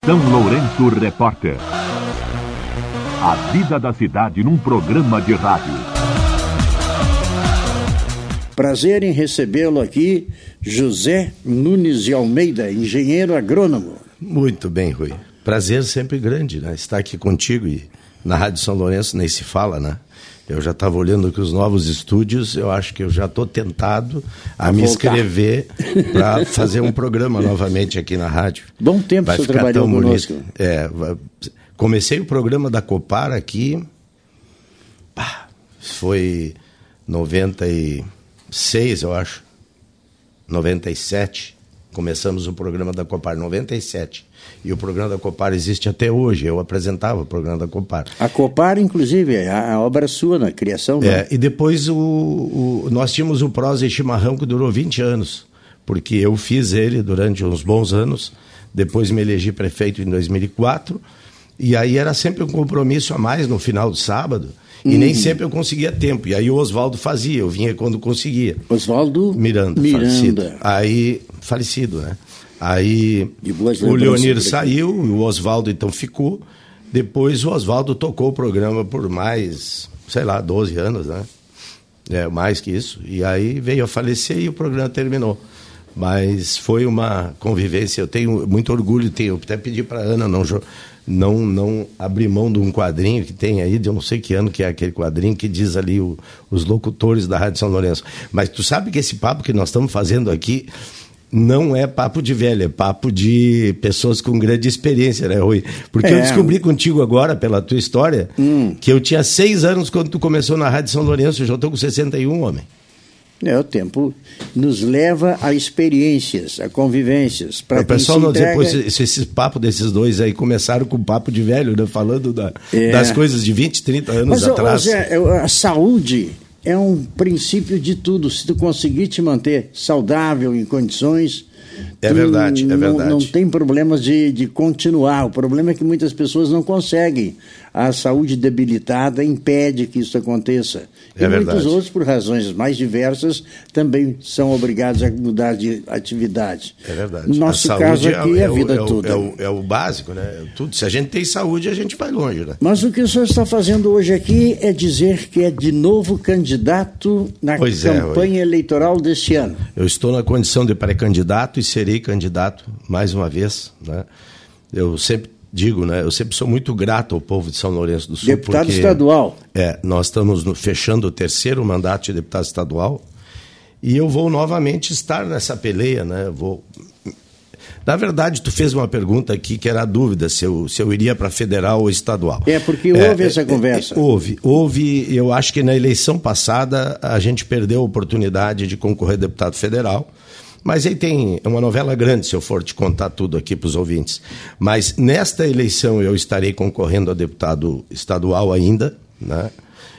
São Lourenço Repórter. A vida da cidade num programa de rádio. Prazer em recebê-lo aqui, José Nunes de Almeida, engenheiro agrônomo. Muito bem, Rui. Prazer sempre grande, né? Estar aqui contigo e na Rádio São Lourenço nem se fala, né? Eu já estava olhando aqui os novos estúdios, eu acho que eu já estou tentado a me inscrever para fazer um programa novamente aqui na rádio. Bom tempo que você trabalhou conosco. Comecei o programa da Copar aqui, foi 96, eu acho, 97, começamos o programa da Copar, 97. E o programa da Copar existe até hoje, eu apresentava o programa da Copar. A Copar, inclusive, é a obra sua na criação, né? E depois nós tínhamos o Prosa e Chimarrão, que durou 20 anos, porque eu fiz ele durante uns bons anos, depois me elegi prefeito em 2004, e aí era sempre um compromisso a mais no final do sábado, e nem sempre eu conseguia tempo, e aí o Oswaldo fazia, eu vinha quando conseguia. Oswaldo Miranda. Falecido. Aí, falecido, né? Aí o Leonir saiu, o Oswaldo então ficou. Depois o Oswaldo tocou o programa por mais, 12 anos, né? Mais que isso. E aí veio a falecer e o programa terminou. Mas foi uma convivência, eu tenho muito orgulho, eu até pedi para a Ana não abrir mão de um quadrinho que tem aí, de eu não sei que ano que é aquele quadrinho que diz ali os locutores da Rádio São Lourenço. Mas tu sabe que esse papo que nós estamos fazendo aqui não é papo de velho, é papo de pessoas com grande experiência, né, Rui? Porque eu descobri contigo agora, pela tua história, que eu tinha 6 anos quando tu começou na Rádio São Lourenço, eu já estou com 61, homem. O tempo nos leva a experiências, a convivências. O pessoal não dizer, esse papo desses dois aí começaram com papo de velho, né? Falando das coisas de 20, 30 anos atrás. Mas, a saúde é um princípio de tudo. Se tu conseguir te manter saudável, em condições... É verdade. Não tem problemas de continuar. O problema é que muitas pessoas não conseguem. A saúde debilitada impede que isso aconteça. Muitos outros, por razões mais diversas, também são obrigados a mudar de atividade. É verdade. Nosso caso aqui é a vida toda. É o básico, né? Tudo. Se a gente tem saúde, a gente vai longe, né? Mas o que o senhor está fazendo hoje aqui é dizer que é de novo candidato na campanha eleitoral deste ano. Eu estou na condição de pré-candidato e serei candidato mais uma vez, né? Eu sempre digo, né? Eu sempre sou muito grato ao povo de São Lourenço do Sul. Deputado estadual. Nós estamos fechando o 3º mandato de deputado estadual e eu vou novamente estar nessa peleia, né? Na verdade, tu fez uma pergunta aqui que era a dúvida se eu iria para federal ou estadual. Porque houve essa conversa. Houve, eu acho que na eleição passada a gente perdeu a oportunidade de concorrer a deputado federal. Mas aí é uma novela grande, se eu for te contar tudo aqui para os ouvintes. Mas nesta eleição eu estarei concorrendo a deputado estadual ainda, né?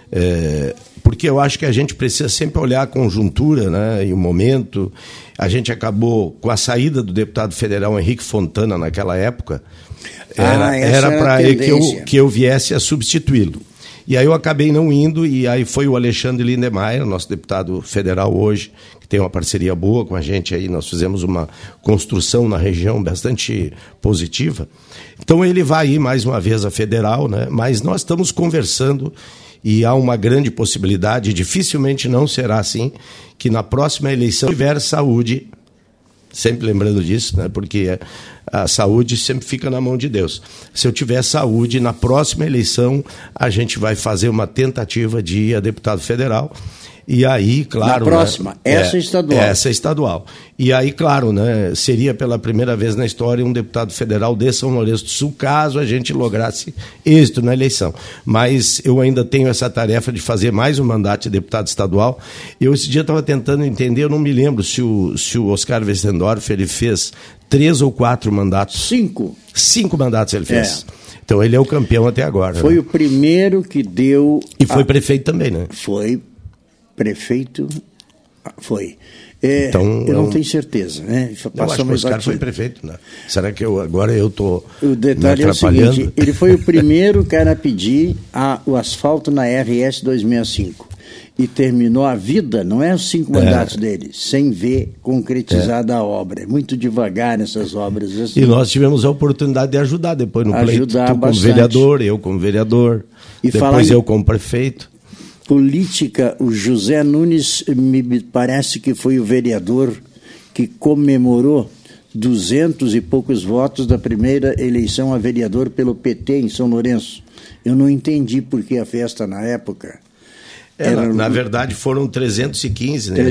Porque eu acho que a gente precisa sempre olhar a conjuntura, né? E o momento. A gente acabou com a saída do deputado federal Henrique Fontana naquela época. Era para que eu viesse a substituí-lo. E aí eu acabei não indo, e aí foi o Alexandre Lindemeyer, nosso deputado federal hoje, que tem uma parceria boa com a gente aí, nós fizemos uma construção na região bastante positiva. Então ele vai ir mais uma vez a federal, né? Mas nós estamos conversando e há uma grande possibilidade, dificilmente não será assim, que na próxima eleição tiver saúde, sempre lembrando disso, né? Porque a saúde sempre fica na mão de Deus. Se eu tiver saúde, na próxima eleição a gente vai fazer uma tentativa de ir a deputado federal. E aí, claro... Na próxima, né? Essa é estadual. E aí, claro, né, seria pela primeira vez na história um deputado federal de São Lourenço do Sul, caso a gente lograsse êxito na eleição. Mas eu ainda tenho essa tarefa de fazer mais um mandato de deputado estadual. Eu esse dia estava tentando entender, eu não me lembro se o Oscar Westendorf ele fez 3 ou 4 mandatos. 5. 5 mandatos ele fez. Então ele é o campeão até agora. Foi, né? O primeiro que deu... E foi prefeito também, né? Foi prefeito, foi. Então, eu não tenho certeza, né? Eu acho que o Oscar foi prefeito, né? Será que agora eu estou me atrapalhando? É o seguinte, ele foi o primeiro cara a pedir o asfalto na RS 265. e terminou a vida, não é os 5 mandatos dele, sem ver concretizada a obra. É muito devagar nessas obras. Assim. E nós tivemos a oportunidade de ajudar depois no pleito. Tu como vereador, eu como vereador, e depois eu como prefeito. Política, o José Nunes me parece que foi o vereador que comemorou 200 e poucos votos da primeira eleição a vereador pelo PT em São Lourenço. Eu não entendi por que a festa na época. Na verdade foram 315, né?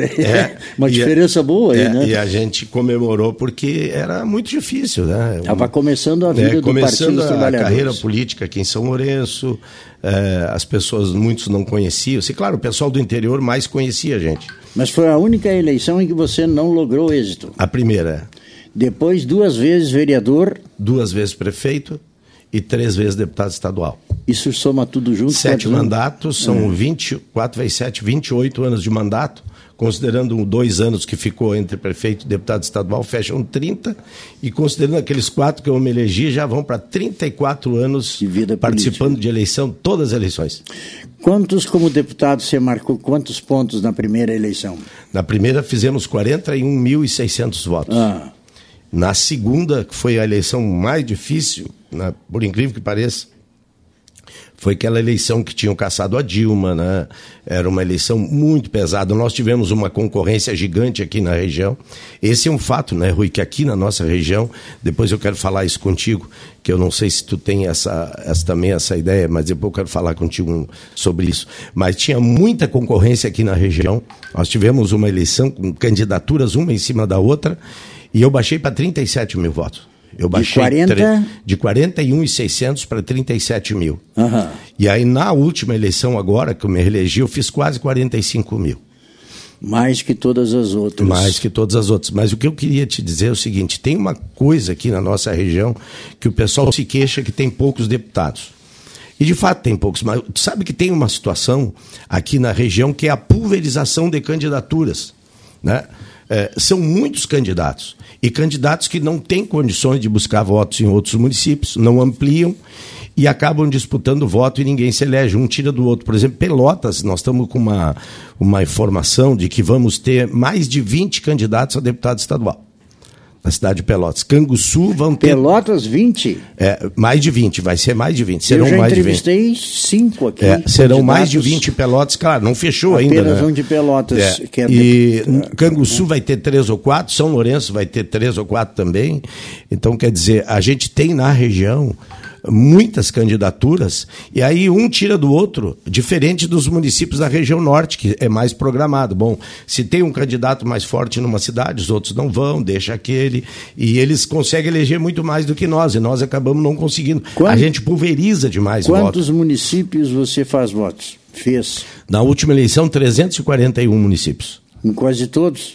Uma diferença boa aí, né? E a gente comemorou porque era muito difícil, né? Estava começando a vida do Partido dos Trabalhadores. Começando a carreira política aqui em São Lourenço, as pessoas, muitos não conheciam. E claro, o pessoal do interior mais conhecia a gente. Mas foi a única eleição em que você não logrou êxito. A primeira. Depois 2 vezes vereador. 2 vezes prefeito e 3 vezes deputado estadual. Isso soma tudo junto? 7 mandatos, são 24 vezes 7, 28 anos de mandato, considerando 2 anos que ficou entre prefeito e deputado estadual, fecham 30, e considerando aqueles 4 que eu me elegi, já vão para 34 anos de vida participando política. De eleição, todas as eleições. Quantos, como deputado, você marcou quantos pontos na primeira eleição? Na primeira fizemos 41.600 votos. Na segunda, que foi a eleição mais difícil, por incrível que pareça, foi aquela eleição que tinham caçado a Dilma, né? Era uma eleição muito pesada. Nós tivemos uma concorrência gigante aqui na região. Esse é um fato, né, Rui, que aqui na nossa região, depois eu quero falar isso contigo, que eu não sei se tu tem também essa ideia, mas depois eu quero falar contigo sobre isso. Mas tinha muita concorrência aqui na região. Nós tivemos uma eleição com candidaturas uma em cima da outra, e eu baixei para 37 mil votos. Eu baixei de 41.600 para 37 mil. E aí, na última eleição agora, que eu me reelegi, eu fiz quase 45 mil. Mais que todas as outras. Mais que todas as outras. Mas o que eu queria te dizer é o seguinte, tem uma coisa aqui na nossa região que o pessoal se queixa que tem poucos deputados. E de fato tem poucos, mas tu sabe que tem uma situação aqui na região que é a pulverização de candidaturas, né? São muitos candidatos, e candidatos que não têm condições de buscar votos em outros municípios, não ampliam e acabam disputando voto e ninguém se elege, um tira do outro. Por exemplo, Pelotas, nós estamos com uma informação de que vamos ter mais de 20 candidatos a deputado estadual. Na cidade de Pelotas. Canguçu vão ter... Pelotas, 20? Mais de 20, vai ser mais de 20. Serão eu já mais entrevistei 5 aqui. Serão mais de 20 em Pelotas, claro, não fechou ainda. Apenas um de Pelotas. Canguçu vai ter 3 ou 4, São Lourenço vai ter 3 ou 4 também. Então, quer dizer, a gente tem na região muitas candidaturas, e aí um tira do outro, diferente dos municípios da região norte, que é mais programado. Bom, se tem um candidato mais forte numa cidade, os outros não vão, deixa aquele, e eles conseguem eleger muito mais do que nós, e nós acabamos não conseguindo. A gente pulveriza demais votos. Quantos municípios você faz votos? Fez? Na última eleição, 341 municípios. Em quase todos?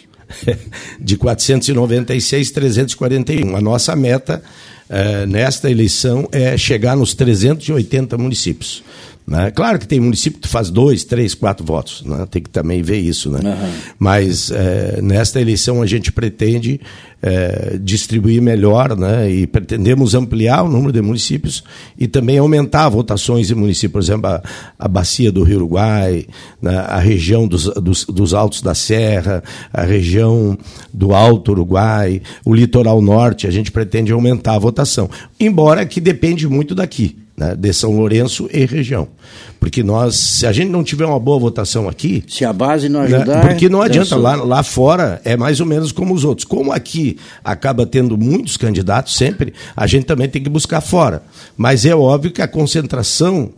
De 496, 341. A nossa meta nesta eleição é chegar nos 380 municípios. Né? Claro que tem município que faz 2, 3, 4 votos, né? Tem que também ver isso, né? Mas nesta eleição a gente pretende distribuir melhor, né? E pretendemos ampliar o número de municípios e também aumentar votações em municípios, por exemplo, a bacia do Rio Uruguai, né? A região dos Altos da Serra, a região do Alto Uruguai, o litoral norte, a gente pretende aumentar a votação, embora que depende muito daqui, né, de São Lourenço e região. Porque se a gente não tiver uma boa votação aqui... Se a base não ajudar... Né, porque não adianta, lá fora é mais ou menos como os outros. Como aqui acaba tendo muitos candidatos sempre, a gente também tem que buscar fora. Mas é óbvio que a concentração,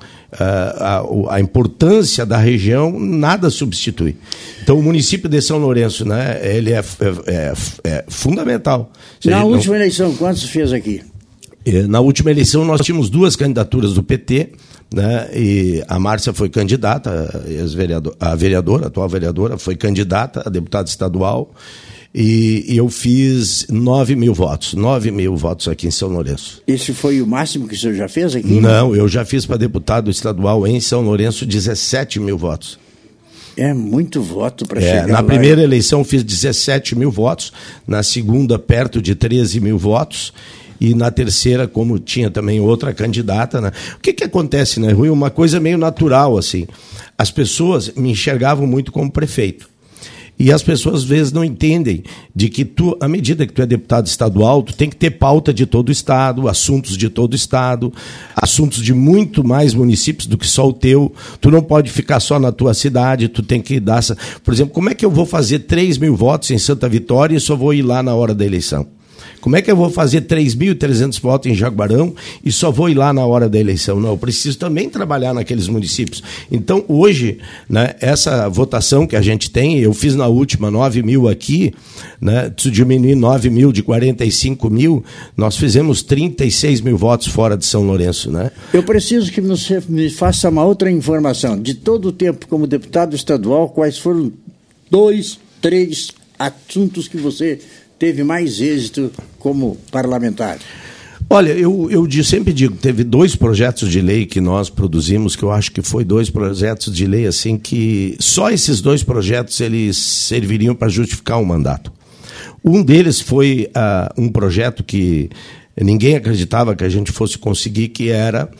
a importância da região, nada substitui. Então o município de São Lourenço, né, ele é fundamental. Na última eleição, quantos fez aqui? Na última eleição nós tínhamos 2 candidaturas do PT, né, e a Márcia foi candidata, a atual vereadora, foi candidata a deputada estadual, e eu fiz 9 mil votos aqui em São Lourenço. Esse foi o máximo que o senhor já fez aqui? Não, eu já fiz para deputado estadual em São Lourenço 17 mil votos. É muito voto para chegar na lá. primeira eleição fiz 17 mil votos, na segunda perto de 13 mil votos, e na terceira, como tinha também outra candidata, né? O que acontece, né, Rui? Uma coisa meio natural, assim. As pessoas me enxergavam muito como prefeito. E as pessoas, às vezes, não entendem de que tu, à medida que tu é deputado estadual, tu tem que ter pauta de todo o estado, assuntos de todo o estado, assuntos de muito mais municípios do que só o teu. Tu não pode ficar só na tua cidade, tu tem que dar... Por exemplo, como é que eu vou fazer 3.000 votos em Santa Vitória e só vou ir lá na hora da eleição? Como é que eu vou fazer 3.300 votos em Jaguarão e só vou ir lá na hora da eleição? Não, eu preciso também trabalhar naqueles municípios. Então, hoje, né, essa votação que a gente tem, eu fiz na última 9.000 aqui, né, se diminuir 9.000 de 45.000, nós fizemos 36.000 votos fora de São Lourenço. Né? Eu preciso que você me faça uma outra informação. De todo o tempo como deputado estadual, quais foram 2, 3 assuntos que você teve mais êxito como parlamentar? Olha, eu sempre digo, teve 2 projetos de lei que nós produzimos, que eu acho que foi 2 projetos de lei, assim, que só esses 2 projetos eles serviriam para justificar um mandato. Um deles foi um projeto que ninguém acreditava que a gente fosse conseguir, que era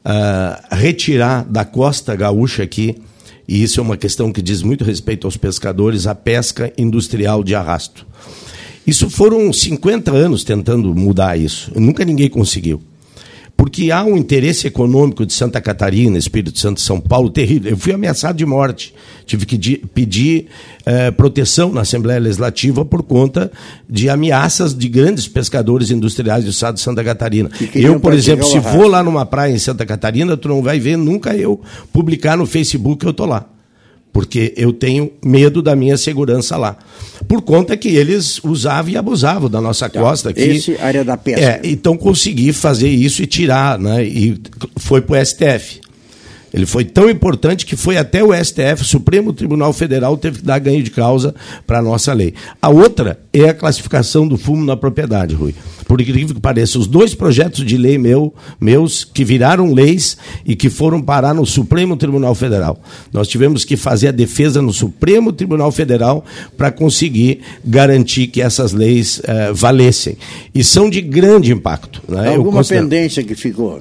retirar da costa gaúcha aqui, e isso é uma questão que diz muito respeito aos pescadores, a pesca industrial de arrasto. Isso foram 50 anos tentando mudar isso. Nunca ninguém conseguiu. Porque há um interesse econômico de Santa Catarina, Espírito Santo, São Paulo, terrível. Eu fui ameaçado de morte. Tive que pedir proteção na Assembleia Legislativa por conta de ameaças de grandes pescadores industriais do estado de Santa Catarina. Eu, por exemplo, se vou lá numa praia em Santa Catarina, tu não vai ver nunca eu publicar no Facebook que eu estou lá. Porque eu tenho medo da minha segurança lá. Por conta que eles usavam e abusavam da nossa costa aqui. Esse área da pesca. Então consegui fazer isso e tirar, né? E foi para o STF. Ele foi tão importante que foi até o STF, o Supremo Tribunal Federal, teve que dar ganho de causa para a nossa lei. A outra é a classificação do fumo na propriedade, Rui. Por incrível que pareça, os 2 projetos de lei meus que viraram leis e que foram parar no Supremo Tribunal Federal. Nós tivemos que fazer a defesa no Supremo Tribunal Federal para conseguir garantir que essas leis valessem. E são de grande impacto. Né? Alguma pendência que ficou?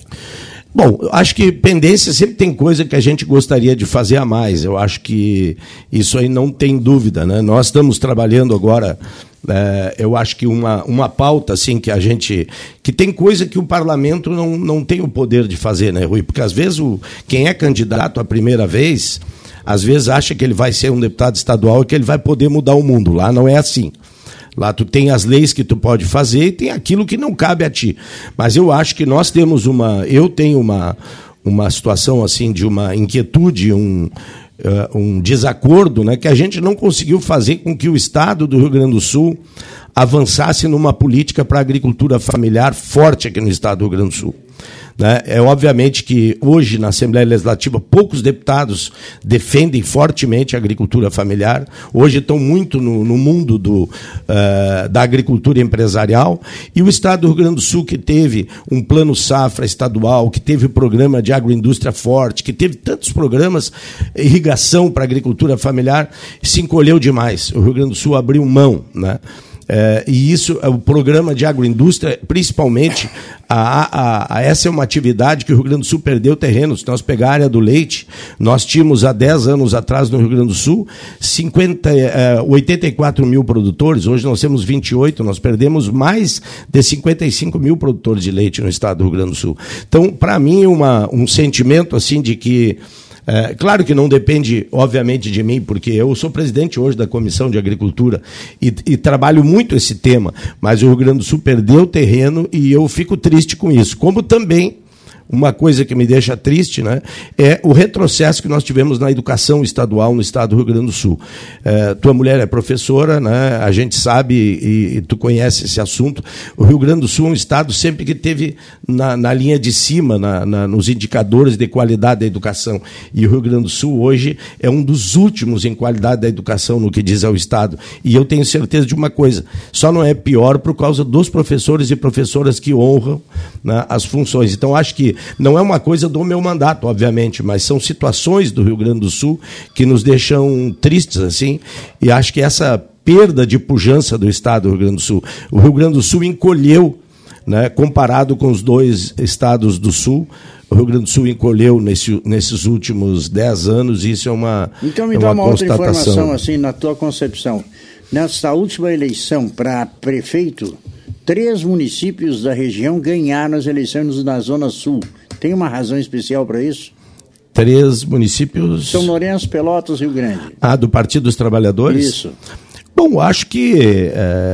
Bom, acho que pendência sempre tem coisa que a gente gostaria de fazer a mais. Eu acho que isso aí não tem dúvida, né? Nós estamos trabalhando agora, eu acho que uma pauta assim que a gente... que tem coisa que o parlamento não tem o poder de fazer, né, Rui? Porque às vezes quem é candidato a primeira vez, às vezes acha que ele vai ser um deputado estadual e que ele vai poder mudar o mundo. Lá não é assim. Lá tu tem as leis que tu pode fazer e tem aquilo que não cabe a ti. Mas eu acho que nós temos eu tenho uma situação assim de uma inquietude, um desacordo, né, que a gente não conseguiu fazer com que o estado do Rio Grande do Sul avançasse numa política para a agricultura familiar forte aqui no estado do Rio Grande do Sul. Né? É obviamente que hoje na Assembleia Legislativa poucos deputados defendem fortemente a agricultura familiar. Hoje estão muito no mundo da agricultura empresarial, e o estado do Rio Grande do Sul, que teve um plano safra estadual, que teve o programa de agroindústria forte, que teve tantos programas, irrigação para a agricultura familiar, se encolheu demais. O Rio Grande do Sul abriu mão, né? E isso, o programa de agroindústria, principalmente, essa é uma atividade que o Rio Grande do Sul perdeu terreno. Se nós pegar a área do leite, nós tínhamos há 10 anos atrás no Rio Grande do Sul 84 mil produtores, hoje nós temos 28, nós perdemos mais de 55 mil produtores de leite no estado do Rio Grande do Sul. Então, para mim, um sentimento assim de que claro que não depende, obviamente, de mim, porque eu sou presidente hoje da Comissão de Agricultura e trabalho muito esse tema, mas o Rio Grande do Sul perdeu terreno e eu fico triste com isso. Como também uma coisa que me deixa triste, né, é o retrocesso que nós tivemos na educação estadual no estado do Rio Grande do Sul. Tua mulher é professora, né, a gente sabe e tu conhece esse assunto. O Rio Grande do Sul é um estado sempre que teve na linha de cima, nos indicadores de qualidade da educação. E o Rio Grande do Sul hoje é um dos últimos em qualidade da educação no que diz ao estado. E eu tenho certeza de uma coisa, só não é pior por causa dos professores e professoras que honram, né, as funções. Então, acho que não é uma coisa do meu mandato, obviamente, mas são situações do Rio Grande do Sul que nos deixam tristes, assim, e acho que essa perda de pujança do estado do Rio Grande do Sul. O Rio Grande do Sul encolheu né? Comparado com os 2 estados do Sul, o Rio Grande do Sul encolheu nesses últimos 10 anos, e isso é uma Então me dá uma outra informação, assim, na tua concepção. Nessa última eleição para prefeito, 3 municípios da região ganharam as eleições na Zona Sul. Tem uma razão especial para isso? 3 municípios... São Lourenço, Pelotas e Rio Grande. Do Partido dos Trabalhadores? Isso. Bom, acho que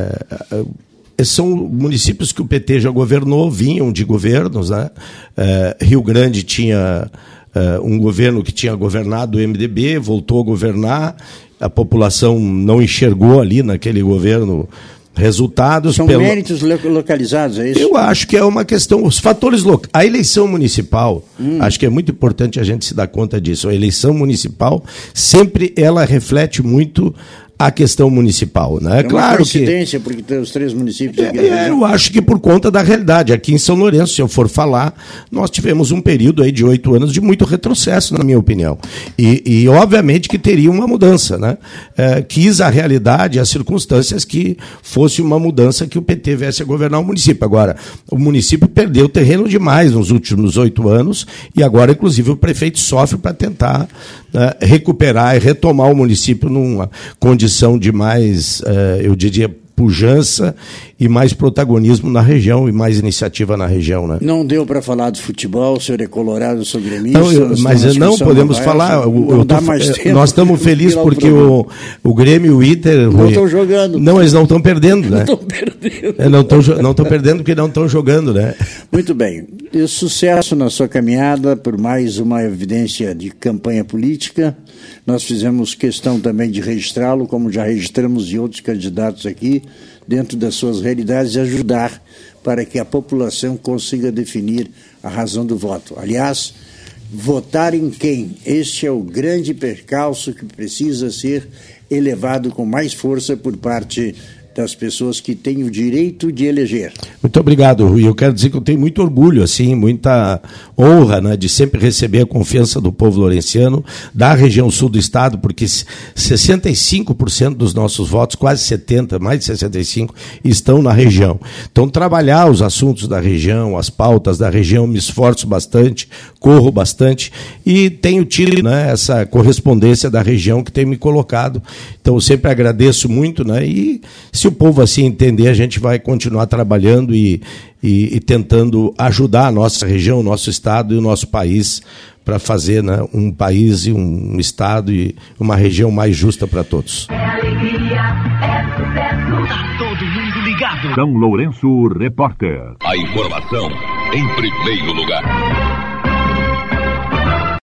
são municípios que o PT já governou, vinham de governos, né? Rio Grande tinha um governo que tinha governado o MDB, voltou a governar, a população não enxergou ali naquele governo resultados. São méritos localizados, é isso? Eu acho que é uma questão, os fatores locais. A eleição municipal, acho que é muito importante a gente se dar conta disso. A eleição municipal, sempre ela reflete muito a questão municipal, né? É uma claro coincidência, porque tem os 3 municípios aqui. Eu acho que por conta da realidade. Aqui em São Lourenço, se eu for falar, nós tivemos um período aí de 8 anos de muito retrocesso, na minha opinião. E obviamente que teria uma mudança, né? Quis a realidade, as circunstâncias que fosse uma mudança que o PT viesse a governar o município. Agora, o município perdeu terreno demais nos últimos 8 anos e agora, inclusive, o prefeito sofre para tentar recuperar e retomar o município numa condição de mais, eu diria, pujança e mais protagonismo na região e mais iniciativa na região, né? Não deu para falar de futebol, o senhor é colorado, eu sou gremista. Mas não podemos falar. Nós estamos felizes porque o Grêmio e o Inter... Não estão jogando. Não, eles não estão perdendo, né? Não estão perdendo. Não estão perdendo porque não estão jogando, né? Muito bem. E sucesso na sua caminhada por mais uma evidência de campanha política. Nós fizemos questão também de registrá-lo, como já registramos de outros candidatos aqui, dentro das suas realidades, e ajudar para que a população consiga definir a razão do voto. Aliás, votar em quem? Este é o grande percalço que precisa ser elevado com mais força por parte das pessoas que têm o direito de eleger. Muito obrigado, Rui. Eu quero dizer que eu tenho muito orgulho, assim, muita honra, né, de sempre receber a confiança do povo lourenciano, da região sul do estado, porque 65% dos nossos votos, quase 70%, mais de 65%, estão na região. Então, trabalhar os assuntos da região, as pautas da região, me esforço bastante, corro bastante e tenho tido, né, essa correspondência da região que tem me colocado. Então, eu sempre agradeço muito, né, e se o povo assim entender, a gente vai continuar trabalhando e tentando ajudar a nossa região, o nosso estado e o nosso país para fazer, né, um país e um estado e uma região mais justa para todos. É alegria, é sucesso. Tá todo mundo ligado. São Lourenço Repórter. A informação em primeiro lugar.